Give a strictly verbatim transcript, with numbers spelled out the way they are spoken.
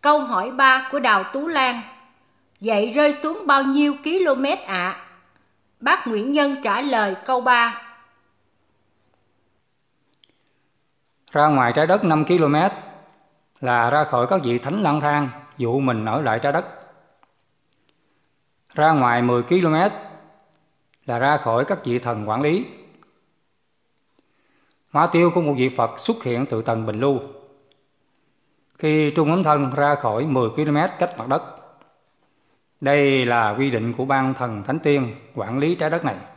Câu hỏi ba của Đào Tú Lan: vậy rơi xuống bao nhiêu km ạ? À? Bác Nguyễn Nhân trả lời câu ba: ra ngoài trái đất năm ki lô mét là ra khỏi các vị thánh lang thang dụ mình ở lại trái đất. Ra ngoài mười ki lô mét là ra khỏi các vị thần quản lý. Mã tiêu của một vị Phật xuất hiện từ tầng Bình Lưu khi trung ấm thân ra khỏi mười ki lô mét cách mặt đất. Đây là quy định của ban thần thánh tiên quản lý trái đất này.